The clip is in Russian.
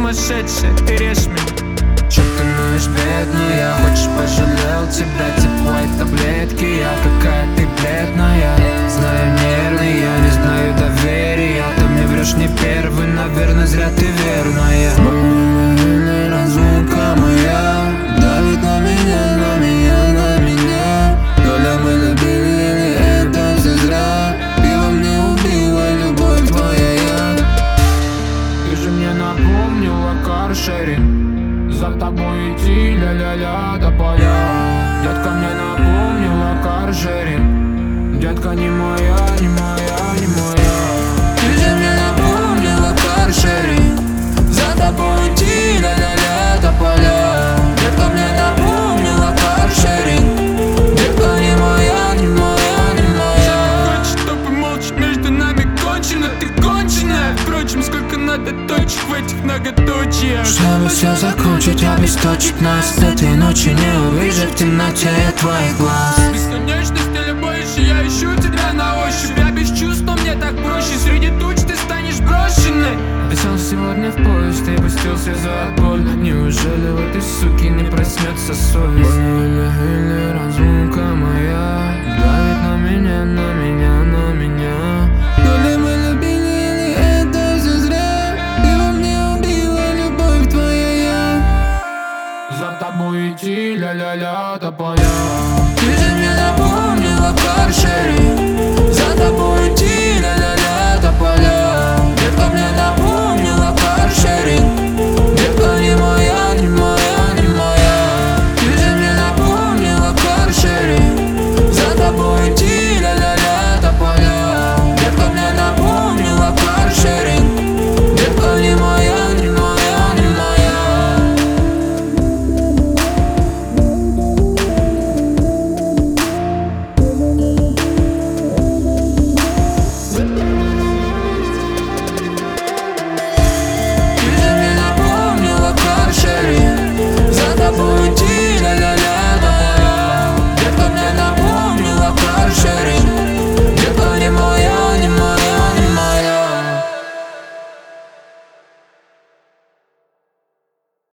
сумасшедшая, ты режь меня. Чё ты ноешь, бедная? Хочешь, пожалел тебя, тепла и таблетки? Я какая ты бледная. Знаю, нервный, я не знаю доверия. Ты мне врешь не первый, наверное, зря ты верная. Разлука моя давит на меня, на меня, на меня. Доля, мы любили, это все зря. Пиво мне убила, любовь твоя я. Ты же мне напомнила каршеринг. За тобой идти, ля-ля-ля, до поля. Детка мне напомнила каршеринг. Детка не моя, не моя, не моя. Ты же мне напомнила каршеринг. За тобой идти, ля-ля-ля, до поля. Детка мне напомнила каршеринг. Детка не моя, не моя, не моя. Хочешь, чтобы молча между нами кончено, ты конченая. Впрочем, сколько надо точек в этих многоточиях. Чтобы все закончить, обесточить нас. Этой ночи не увижу в темноте твоих глаз. Бесконечность или больше, я ищу тебя на ощупь. Я без чувств, но мне так проще. Среди туч ты станешь брошенной. Писал сегодня в поезд и пустился за боль. Неужели в этой суке не проснется совесть?